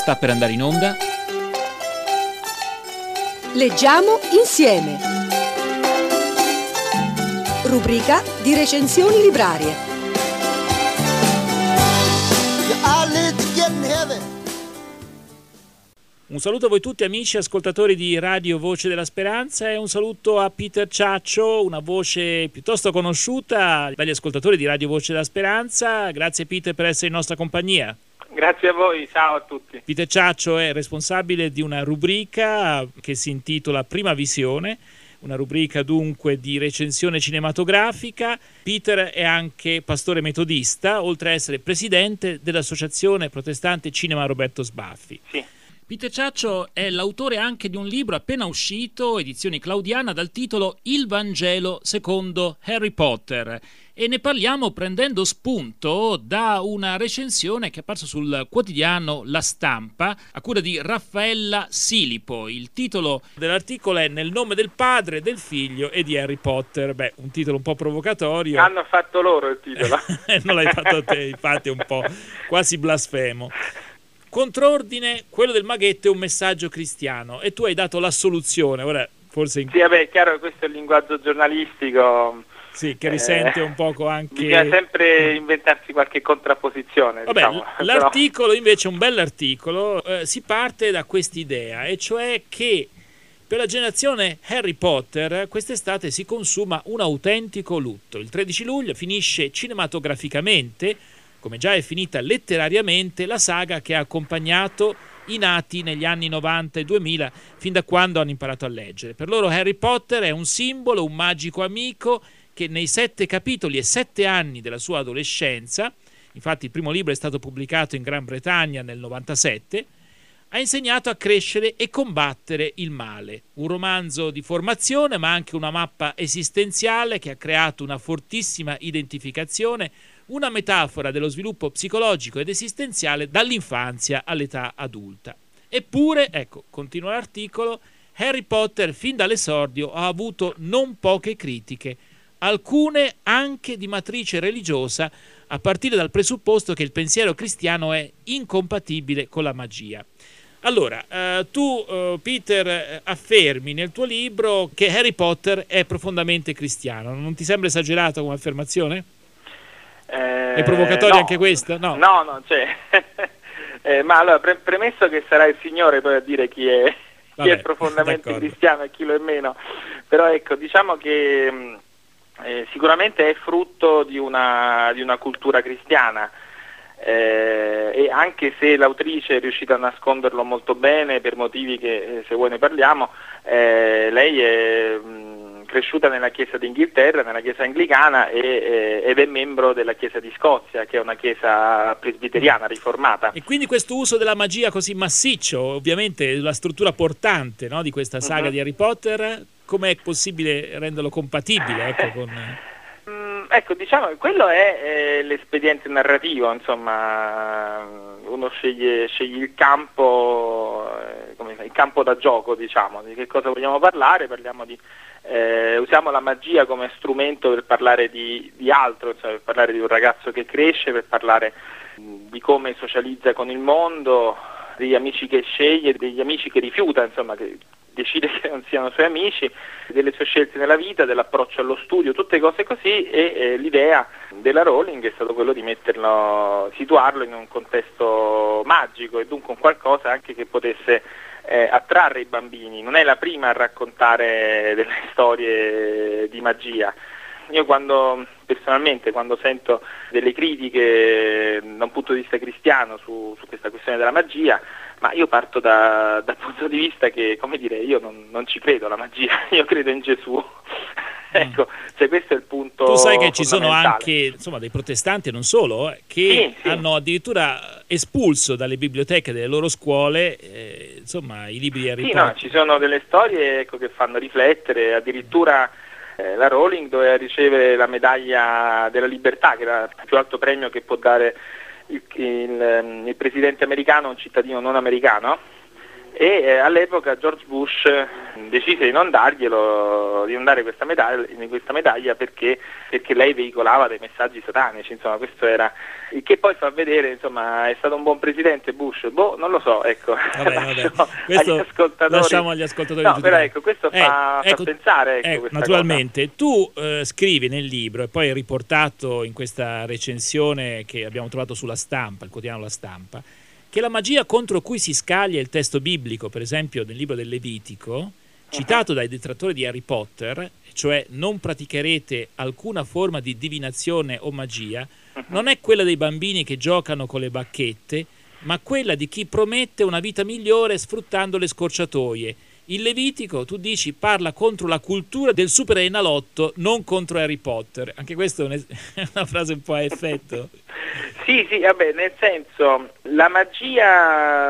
sta per andare in onda. Leggiamo insieme. Rubrica di recensioni librarie. Un saluto a voi tutti amici ascoltatori di Radio Voce della Speranza e un saluto a Peter Ciaccio, una voce piuttosto conosciuta dagli ascoltatori di Radio Voce della Speranza. Grazie Peter per essere in nostra compagnia. Grazie a voi, ciao a tutti. Peter Ciaccio è responsabile di una rubrica che si intitola Prima Visione, una rubrica dunque di recensione cinematografica. Peter è anche pastore metodista, oltre a essere presidente dell'Associazione Protestante Cinema Roberto Sbaffi. Sì. Peter Ciaccio è l'autore anche di un libro appena uscito, edizione Claudiana, dal titolo Il Vangelo secondo Harry Potter, e ne parliamo prendendo spunto da una recensione che è apparsa sul quotidiano La Stampa a cura di Raffaella Silipo. Il titolo dell'articolo è Nel nome del padre, del figlio e di Harry Potter. Beh, un titolo un po' provocatorio. Hanno fatto loro il titolo. Non l'hai fatto te, infatti è un po' quasi blasfemo. Contrordine, quello del maghetto è un messaggio cristiano e tu hai dato la soluzione. Ora forse Sì, vabbè, è chiaro che questo è il linguaggio giornalistico. Sì, che risente un poco anche. Bisogna sempre inventarsi qualche contrapposizione. Vabbè, diciamo. l'articolo invece è un bell'articolo, si parte da quest'idea, e cioè che per la generazione Harry Potter quest'estate si consuma un autentico lutto. Il 13 luglio finisce cinematograficamente, come già è finita letterariamente, la saga che ha accompagnato i nati negli anni 90 e 2000, fin da quando hanno imparato a leggere. Per loro Harry Potter è un simbolo, un magico amico che nei 7 capitoli e 7 anni della sua adolescenza, infatti il primo libro è stato pubblicato in Gran Bretagna nel 97, ha insegnato a crescere e combattere il male. Un romanzo di formazione, ma anche una mappa esistenziale che ha creato una fortissima identificazione, una metafora dello sviluppo psicologico ed esistenziale dall'infanzia all'età adulta. Eppure, ecco, continua l'articolo, Harry Potter fin dall'esordio ha avuto non poche critiche, alcune anche di matrice religiosa, a partire dal presupposto che il pensiero cristiano è incompatibile con la magia. Allora, tu, Peter, affermi nel tuo libro che Harry Potter è profondamente cristiano. Non ti sembra esagerato come affermazione? È provocatoria no, anche questa? No, cioè, ma allora, premesso che sarà il Signore poi a dire chi è profondamente d'accordo. cristiano e chi lo è meno, però ecco, diciamo che sicuramente è frutto di una cultura cristiana, e anche se l'autrice è riuscita a nasconderlo molto bene per motivi che se vuoi ne parliamo, lei è cresciuta nella Chiesa d'Inghilterra, nella Chiesa anglicana, ed è membro della Chiesa di Scozia, che è una chiesa presbiteriana riformata. E quindi questo uso della magia così massiccio, ovviamente la struttura portante, no, di questa saga di Harry Potter, com'è possibile renderlo compatibile, ecco, con... Ecco, diciamo che quello è l'espediente narrativo, insomma, uno sceglie il campo, il campo da gioco, diciamo, di che cosa vogliamo parlare, parliamo di usiamo la magia come strumento per parlare di altro, cioè per parlare di un ragazzo che cresce, per parlare di come socializza con il mondo, degli amici che sceglie, degli amici che rifiuta, insomma, che decide che non siano suoi amici, delle sue scelte nella vita, dell'approccio allo studio, tutte cose così, e l'idea della Rowling è stato quello di situarlo in un contesto magico e dunque un qualcosa anche che potesse attrarre i bambini. Non è la prima a raccontare delle storie di magia. Io personalmente quando sento delle critiche da un punto di vista cristiano su questa questione della magia, ma io parto dal punto di vista che, come dire, io non ci credo alla magia, io credo in Gesù. Ecco, cioè questo è il punto. Tu sai che ci sono anche, insomma, dei protestanti e non solo, che sì. hanno addirittura espulso dalle biblioteche delle loro scuole insomma, i libri di Harry Potter. No, ci sono delle storie, ecco, che fanno riflettere, addirittura la Rowling doveva ricevere la medaglia della libertà, che era il più alto premio che può dare il presidente americano a un cittadino non americano, e all'epoca George Bush decise di non dare questa medaglia perché lei veicolava dei messaggi satanici, insomma questo era, il che poi fa vedere, insomma, è stato un buon presidente Bush, non lo so, ecco. Vabbè. Questo lasciamo agli ascoltatori. No, però ecco, questo fa pensare, naturalmente. Cosa. Tu scrivi nel libro, e poi è riportato in questa recensione che abbiamo trovato sulla Stampa, il quotidiano La Stampa, che la magia contro cui si scaglia il testo biblico, per esempio nel libro del Levitico, citato dai detrattori di Harry Potter, cioè non praticherete alcuna forma di divinazione o magia, non è quella dei bambini che giocano con le bacchette, ma quella di chi promette una vita migliore sfruttando le scorciatoie. Il Levitico, tu dici, parla contro la cultura del super enalotto, non contro Harry Potter. Anche questa è una frase un po' a effetto. Sì, vabbè, nel senso, la magia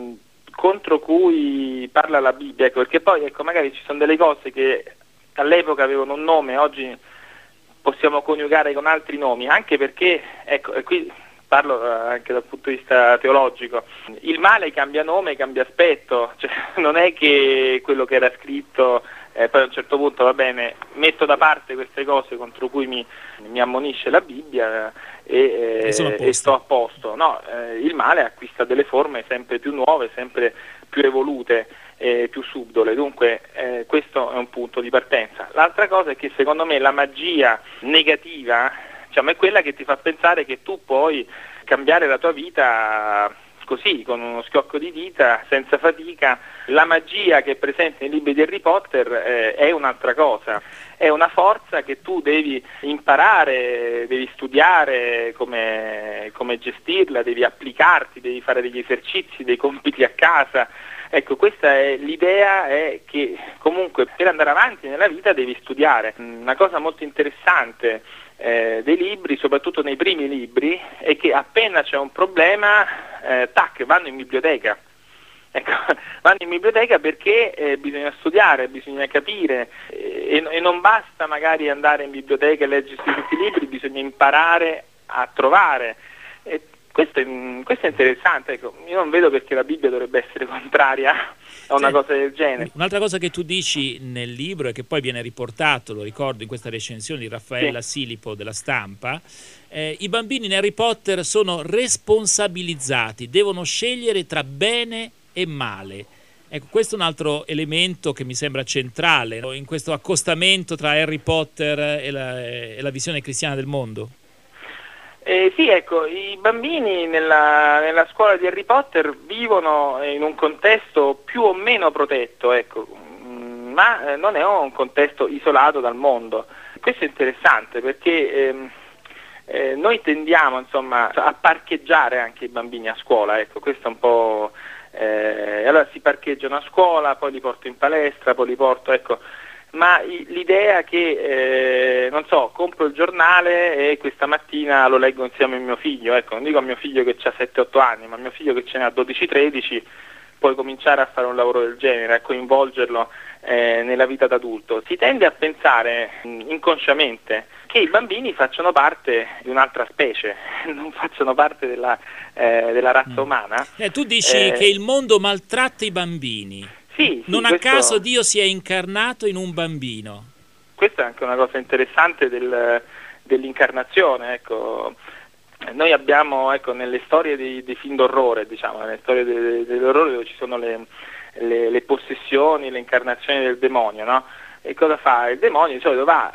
contro cui parla la Bibbia, ecco, perché poi ecco, magari ci sono delle cose che all'epoca avevano un nome, oggi possiamo coniugare con altri nomi, anche perché, ecco, e qui parlo anche dal punto di vista teologico, il male cambia nome, cambia aspetto, cioè non è che quello che era scritto poi a un certo punto va bene, metto da parte queste cose contro cui mi ammonisce la Bibbia e sto a posto. No, il male acquista delle forme sempre più nuove, sempre più evolute, più subdole, dunque questo è un punto di partenza. L'altra cosa è che secondo me la magia negativa, diciamo, è quella che ti fa pensare che tu puoi cambiare la tua vita così, con uno schiocco di dita, senza fatica. La magia che è presente nei libri di Harry Potter è un'altra cosa, è una forza che tu devi imparare, devi studiare come gestirla, devi applicarti, devi fare degli esercizi, dei compiti a casa. Ecco, questa è l'idea, è che comunque per andare avanti nella vita devi studiare. Una cosa molto interessante dei libri, soprattutto nei primi libri, è che appena c'è un problema, vanno in biblioteca. Ecco, vanno in biblioteca perché bisogna studiare, bisogna capire e non basta magari andare in biblioteca e leggersi tutti i libri, bisogna imparare a trovare. Questo è interessante, ecco. Io non vedo perché la Bibbia dovrebbe essere contraria a una cosa del genere. Un'altra cosa che tu dici nel libro e che poi viene riportato, lo ricordo, in questa recensione di Raffaella Silipo della Stampa, i bambini in Harry Potter sono responsabilizzati, devono scegliere tra bene e male. Ecco, questo è un altro elemento che mi sembra centrale in questo accostamento tra Harry Potter e la visione cristiana del mondo. Sì, ecco, i bambini nella scuola di Harry Potter vivono in un contesto più o meno protetto, ecco, ma non è un contesto isolato dal mondo. Questo è interessante perché noi tendiamo, insomma, a parcheggiare anche i bambini a scuola, ecco, questo è un po'... allora si parcheggiano a scuola, poi li porto in palestra, poi li porto, ecco... Ma l'idea che, non so, compro il giornale e questa mattina lo leggo insieme a mio figlio, ecco, non dico a mio figlio che ha 7-8 anni, ma a mio figlio che ce ne ha 12-13, puoi cominciare a fare un lavoro del genere, a coinvolgerlo nella vita d'adulto. Si tende a pensare inconsciamente che i bambini facciano parte di un'altra specie, non facciano parte della razza umana. Tu dici che il mondo maltratta i bambini. Sì, non a caso Dio si è incarnato in un bambino. Questa è anche una cosa interessante dell'incarnazione, ecco. Noi abbiamo, ecco, nelle storie dei film d'orrore, diciamo, nelle storie dell'orrore dove ci sono le possessioni, le incarnazioni del demonio, no? E cosa fa? Il demonio di solito va,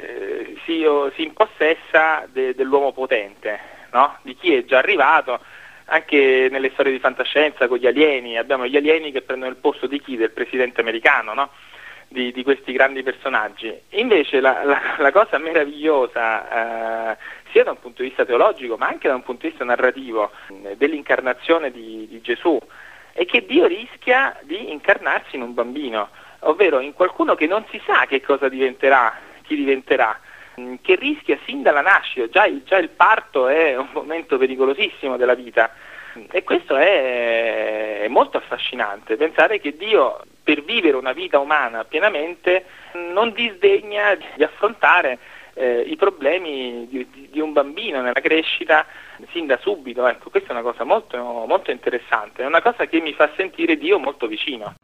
si impossessa dell'uomo potente, no? Di chi è già arrivato. Anche nelle storie di fantascienza con gli alieni, abbiamo gli alieni che prendono il posto di chi? Del presidente americano, no? Di questi grandi personaggi. Invece la cosa meravigliosa, sia da un punto di vista teologico ma anche da un punto di vista narrativo, dell'incarnazione di Gesù, è che Dio rischia di incarnarsi in un bambino, ovvero in qualcuno che non si sa che cosa diventerà, chi diventerà, che rischia sin dalla nascita. Già il parto è un momento pericolosissimo della vita e questo è molto affascinante, pensare che Dio, per vivere una vita umana pienamente, non disdegna di affrontare i problemi di un bambino nella crescita sin da subito. Ecco, questa è una cosa molto, molto interessante, è una cosa che mi fa sentire Dio molto vicino.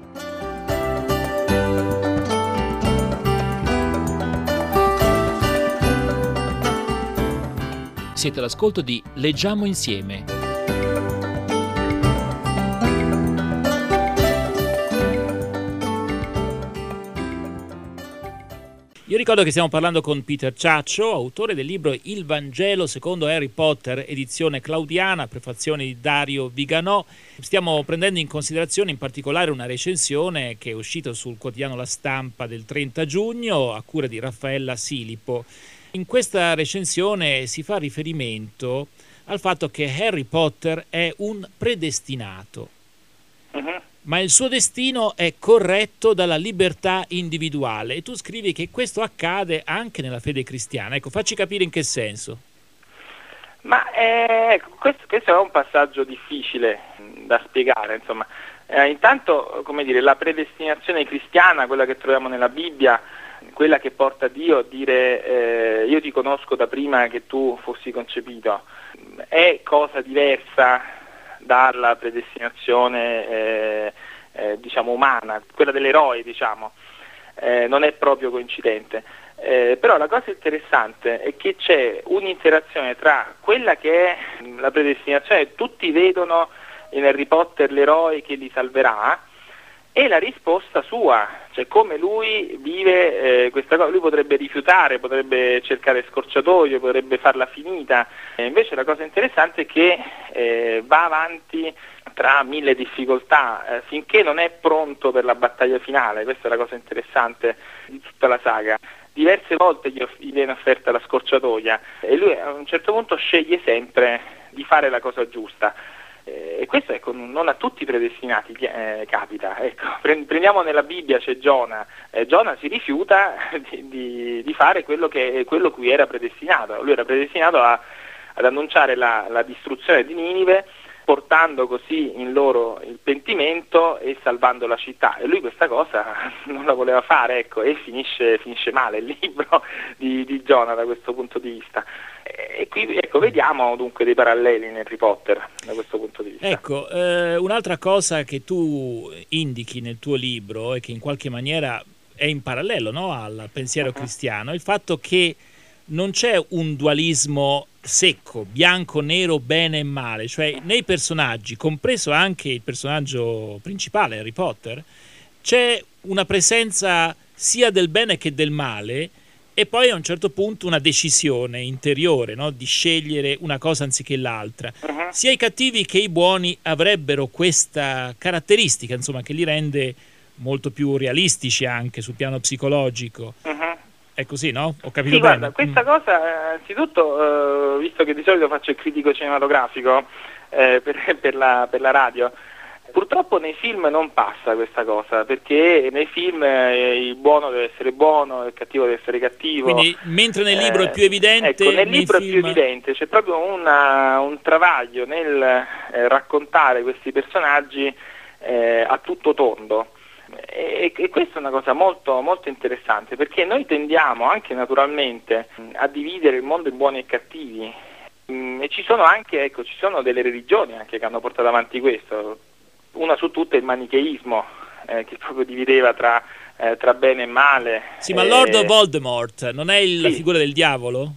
Siete all'ascolto di Leggiamo insieme. Io ricordo che stiamo parlando con Peter Ciaccio, autore del libro Il Vangelo secondo Harry Potter, edizione claudiana, prefazione di Dario Viganò. Stiamo prendendo in considerazione in particolare una recensione che è uscita sul quotidiano La Stampa del 30 giugno a cura di Raffaella Silipo. In questa recensione si fa riferimento al fatto che Harry Potter è un predestinato, ma il suo destino è corretto dalla libertà individuale, e tu scrivi che questo accade anche nella fede cristiana. Ecco, facci capire in che senso. Ma questo è un passaggio difficile da spiegare, insomma. Intanto, come dire, la predestinazione cristiana, quella che troviamo nella Bibbia, quella che porta Dio a dire io ti conosco da prima che tu fossi concepito, è cosa diversa dalla predestinazione diciamo umana, quella dell'eroe, diciamo, non è proprio coincidente. Però la cosa interessante è che c'è un'interazione tra quella che è la predestinazione, tutti vedono in Harry Potter l'eroe che li salverà, e la risposta sua, cioè come lui vive questa cosa. Lui potrebbe rifiutare, potrebbe cercare scorciatoie, potrebbe farla finita, invece la cosa interessante è che va avanti tra mille difficoltà finché non è pronto per la battaglia finale. Questa è la cosa interessante di tutta la saga. Diverse volte gli viene offerta la scorciatoia e lui a un certo punto sceglie sempre di fare la cosa giusta. E questo, ecco, non a tutti i predestinati capita. Ecco, prendiamo nella Bibbia, c'è Giona. Giona si rifiuta di fare quello cui era predestinato. Lui era predestinato ad annunciare la distruzione di Ninive, portando così in loro il pentimento e salvando la città, e lui questa cosa non la voleva fare, ecco, e finisce male il libro di Giona da questo punto di vista. E qui, ecco, vediamo dunque dei paralleli in Harry Potter da questo punto di vista. Ecco, un'altra cosa che tu indichi nel tuo libro e che in qualche maniera è in parallelo, no, al pensiero cristiano, è il fatto che non c'è un dualismo secco, bianco, nero, bene e male, cioè nei personaggi, compreso anche il personaggio principale, Harry Potter, c'è una presenza sia del bene che del male, e poi a un certo punto una decisione interiore, no? Di scegliere una cosa anziché l'altra. Sia i cattivi che i buoni avrebbero questa caratteristica, insomma, che li rende molto più realistici anche sul piano psicologico. È così, no? Ho capito sì, bene? Guarda, questa cosa, anzitutto, visto che di solito faccio il critico cinematografico per la radio, purtroppo nei film non passa questa cosa, perché nei film il buono deve essere buono, il cattivo deve essere cattivo. Quindi, mentre nel libro è più evidente... Ecco, nel libro è più evidente, c'è proprio un travaglio nel raccontare questi personaggi a tutto tondo. E questa è una cosa molto, molto interessante, perché noi tendiamo anche naturalmente a dividere il mondo in buoni e cattivi, e ci sono anche, ecco, ci sono delle religioni anche che hanno portato avanti questo. Una su tutte è il manicheismo, che proprio divideva tra bene e male. Sì, ma Lord Voldemort non è la figura del diavolo?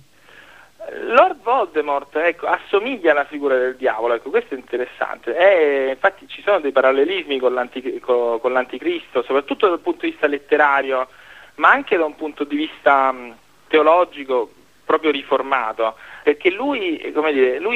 Lord Voldemort, ecco, assomiglia alla figura del diavolo, ecco, questo è interessante. Infatti ci sono dei parallelismi con l'anticristo, soprattutto dal punto di vista letterario, ma anche da un punto di vista teologico proprio riformato, perché lui, come dire, lui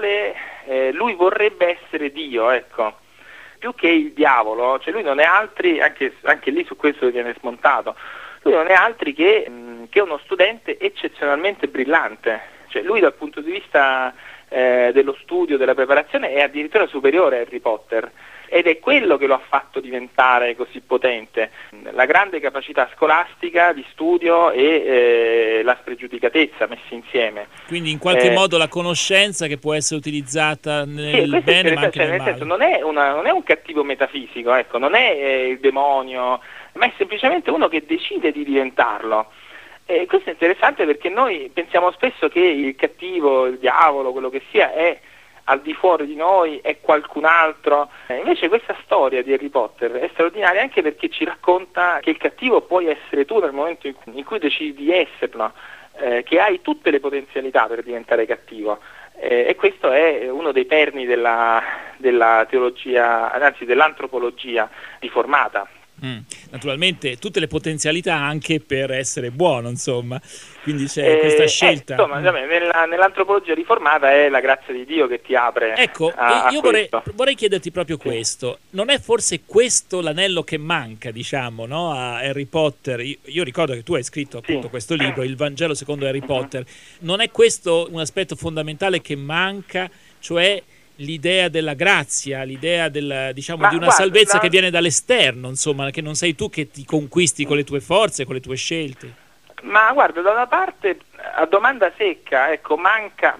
vorrebbe essere Dio, ecco, più che il diavolo, cioè lui non è altri, anche lì su questo viene smontato, lui non è altri che uno studente eccezionalmente brillante, cioè lui dal punto di vista dello studio, della preparazione è addirittura superiore a Harry Potter, ed è quello che lo ha fatto diventare così potente, la grande capacità scolastica di studio e la spregiudicatezza messi insieme. Quindi in qualche modo la conoscenza che può essere utilizzata nel bene ma anche nel male. Senso, non è un cattivo metafisico, ecco, non è il demonio, ma è semplicemente uno che decide di diventarlo. E questo è interessante perché noi pensiamo spesso che il cattivo, il diavolo, quello che sia, è al di fuori di noi, è qualcun altro. Invece questa storia di Harry Potter è straordinaria anche perché ci racconta che il cattivo puoi essere tu nel momento in cui decidi di esserlo, che hai tutte le potenzialità per diventare cattivo. E questo è uno dei perni della teologia, anzi dell'antropologia riformata. Naturalmente tutte le potenzialità anche per essere buono, insomma, quindi c'è questa scelta. Insomma, nell'antropologia riformata è la grazia di Dio che ti apre. Ecco, io vorrei chiederti proprio questo. Non è forse questo l'anello che manca, diciamo, no, a Harry Potter? Io ricordo che tu hai scritto appunto questo libro, Il Vangelo secondo Harry Potter. Non è questo un aspetto fondamentale che manca, cioè l'idea della grazia, l'idea di una salvezza che viene dall'esterno, insomma, che non sei tu che ti conquisti con le tue forze, con le tue scelte? Ma guarda, da una parte, a domanda secca, ecco, manca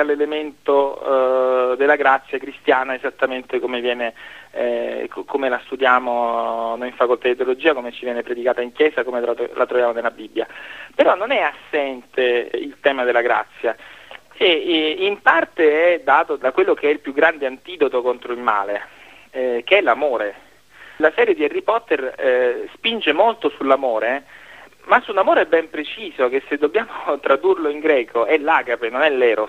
l'elemento della grazia cristiana esattamente come viene, come la studiamo noi in facoltà di teologia, come ci viene predicata in chiesa, come la troviamo nella Bibbia. Però non è assente il tema della grazia. E in parte è dato da quello che è il più grande antidoto contro il male, che è l'amore. La serie di Harry Potter spinge molto sull'amore, ma su un amore ben preciso, che se dobbiamo tradurlo in greco è l'agape, non è l'eros.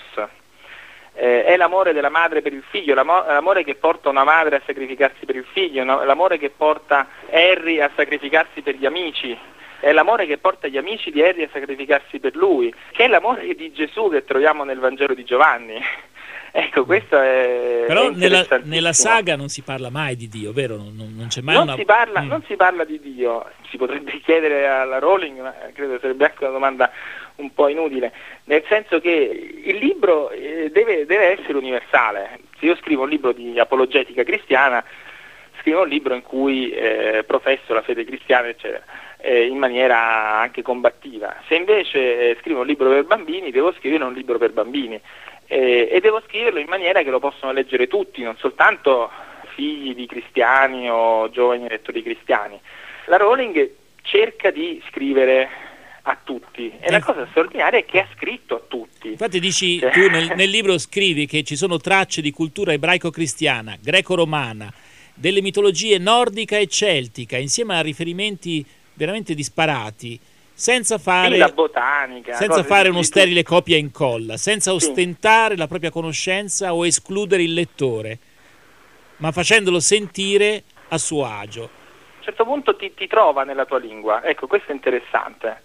È l'amore della madre per il figlio, l'amore che porta una madre a sacrificarsi per il figlio, l'amore che porta Harry a sacrificarsi per gli amici. È l'amore che porta gli amici di Harry a sacrificarsi per lui, che è l'amore di Gesù che troviamo nel Vangelo di Giovanni. Ecco, questo è però nella saga non si parla mai di Dio, vero? Non c'è mai non si parla di Dio. Si potrebbe chiedere alla Rowling, ma credo sarebbe anche una domanda un po' inutile, nel senso che il libro deve essere universale. Se io scrivo un libro di apologetica cristiana, scrivo un libro in cui professo la fede cristiana, eccetera, in maniera anche combattiva. Se invece scrivo un libro per bambini, devo scrivere un libro per bambini e devo scriverlo in maniera che lo possono leggere tutti, non soltanto figli di cristiani o giovani lettori cristiani. La Rowling cerca di scrivere a tutti e la cosa straordinaria è che ha scritto a tutti. Infatti dici, tu nel libro scrivi che ci sono tracce di cultura ebraico-cristiana, greco-romana, delle mitologie nordica e celtica, insieme a riferimenti veramente disparati, senza fare la botanica, senza fare uno sterile copia e incolla, senza ostentare la propria conoscenza o escludere il lettore, ma facendolo sentire a suo agio. A un certo punto ti trova nella tua lingua. Ecco, questo è interessante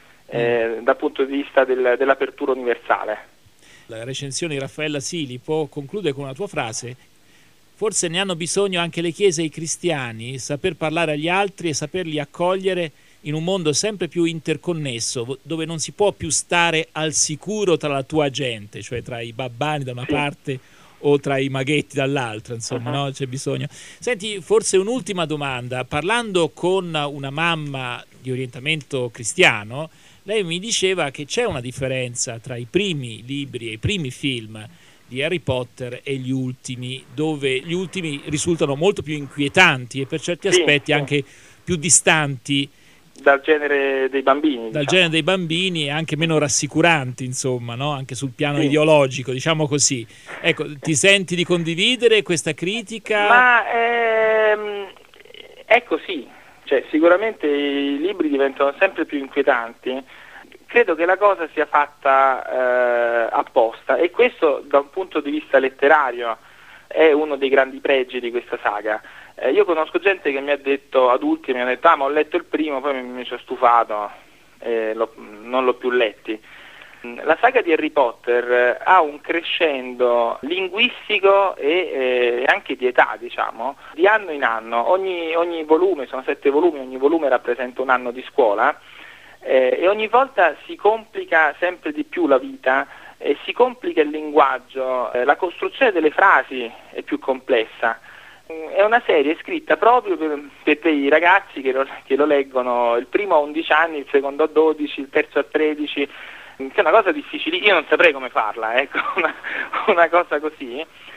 dal punto di vista dell'apertura universale. La recensione di Raffaella Silipo conclude con una tua frase: forse ne hanno bisogno anche le chiese e i cristiani, saper parlare agli altri e saperli accogliere in un mondo sempre più interconnesso, dove non si può più stare al sicuro tra la tua gente, cioè tra i babbani da una parte o tra i maghetti dall'altra, insomma, no? C'è bisogno. Senti, forse un'ultima domanda. Parlando con una mamma di orientamento cristiano, lei mi diceva che c'è una differenza tra i primi libri e i primi film di Harry Potter e gli ultimi, dove gli ultimi risultano molto più inquietanti e per certi aspetti anche più distanti dal genere dei bambini, genere dei bambini, e anche meno rassicuranti, insomma, no? Anche sul piano ideologico, diciamo così. Ecco, ti senti di condividere questa critica? Ma è così, cioè sicuramente i libri diventano sempre più inquietanti. Credo che la cosa sia fatta apposta, e questo da un punto di vista letterario è uno dei grandi pregi di questa saga. Io conosco gente che mi ha detto, adulti, mi hanno detto: ma ho letto il primo, poi mi sono stufato, non l'ho più letti. La saga di Harry Potter ha un crescendo linguistico e anche di età, diciamo, di anno in anno. Ogni volume, sono 7 volumi, ogni volume rappresenta un anno di scuola, e ogni volta si complica sempre di più la vita, si complica il linguaggio, la costruzione delle frasi è più complessa. È una serie scritta proprio per dei ragazzi che lo leggono, il primo a 11 anni, il secondo a 12, il terzo a 13, che è una cosa difficile, io non saprei come farla, ecco, una cosa così.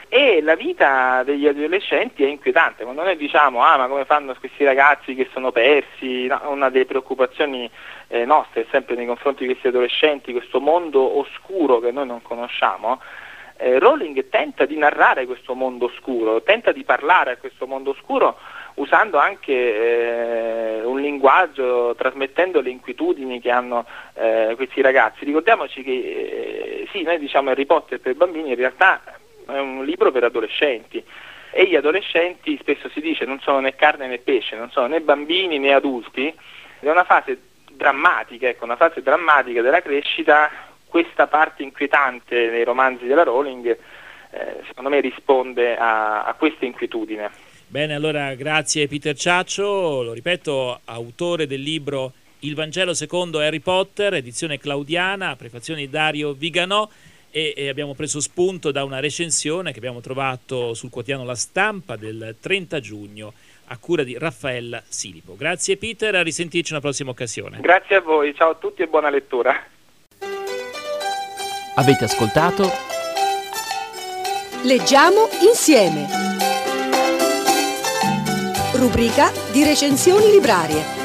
E la vita degli adolescenti è inquietante. Quando noi diciamo ma come fanno questi ragazzi che sono persi, no, una delle preoccupazioni nostre è sempre nei confronti di questi adolescenti, questo mondo oscuro che noi non conosciamo. Rowling tenta di narrare questo mondo oscuro, tenta di parlare a questo mondo oscuro usando anche un linguaggio, trasmettendo le inquietudini che hanno questi ragazzi. Ricordiamoci che sì, noi diciamo Harry Potter per bambini, in realtà è un libro per adolescenti, e gli adolescenti, spesso si dice, non sono né carne né pesce, non sono né bambini né adulti, è una fase drammatica, una fase drammatica della crescita. Questa parte inquietante nei romanzi della Rowling secondo me risponde a questa inquietudine. Bene, allora grazie Peter Ciaccio, lo ripeto, autore del libro Il Vangelo secondo Harry Potter, edizione Claudiana, prefazione di Dario Viganò, e abbiamo preso spunto da una recensione che abbiamo trovato sul quotidiano La Stampa del 30 giugno a cura di Raffaella Silipo. Grazie Peter, a risentirci una prossima occasione. Grazie a voi, ciao a tutti e buona lettura. Avete ascoltato Leggiamo insieme. Rubrica di recensioni librarie.